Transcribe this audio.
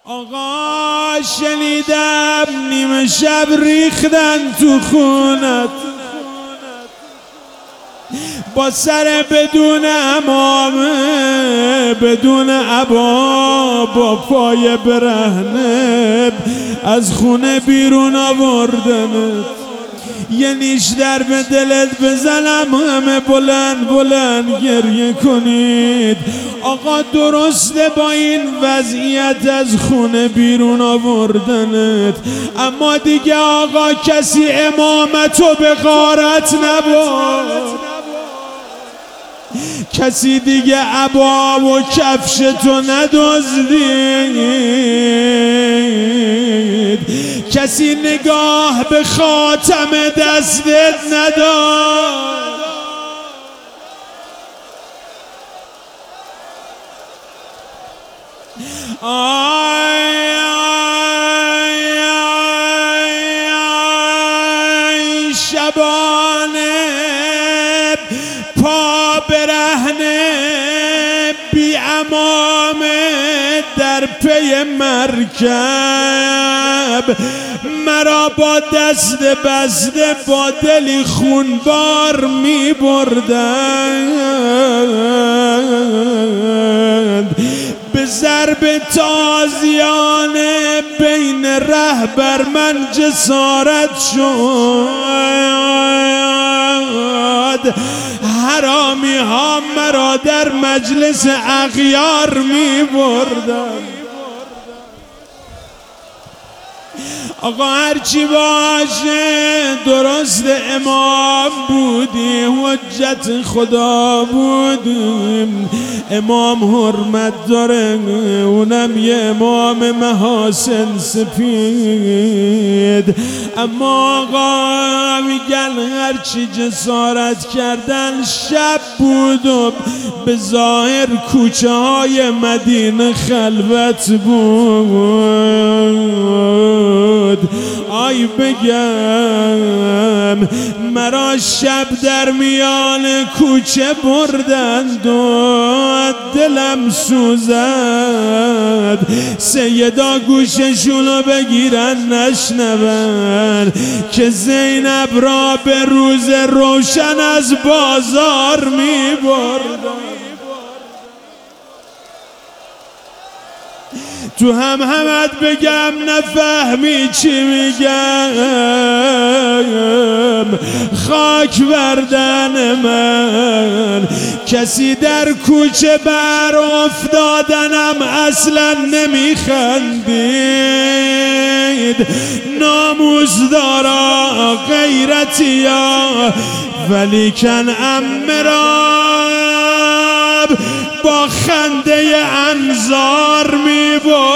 آقا شنیدم نیمه شب ریختن تو خونت با سر بدون عمامه بدون عبا با پای برهنه از خونه بیرون آوردنت. یه نیش در به دلت بزنم همه بلند بلند گریه کنید. آقا درسته با این وضعیت از خونه بیرون آوردنت، اما دیگه آقا کسی امامتو به غارت نبود، کسی دیگه عبا و کفشتو ندزدید، کسی نگاه به خاتم دستت نداد. آی آی آی آی شبانه پا برهنه بی عمامه در پی مرکب، مرا با دست بسته با دلی خونبار می بردند. به ضرب تازیانه بین ره بر من جسارت شد. حرامی ها مرا در مجلس اغیار می بردن. آقا هرچی باشه درست امام بودی، حجت خدا بودیم، امام حرمت داره، اونم یه امام محاسن سپید. اما آقا میگن هرچی جسارت کردن شب بود و به ظاهر کوچه های مدینه خلوت بود. آی بگم مرا شب در میان کوچه بردند و دلم سوزد. سیدا گوششونو بگیرن نشنون که زینب را به روز روشن از بازار می بردن. تو همت بگم نفهمی چی میگم، خاک بردن من کسی در کوچه بر افتادنم اصلا نمیخندید. ناموس دارا غیرتیا ولیکن امراب با خنده انظار می بود.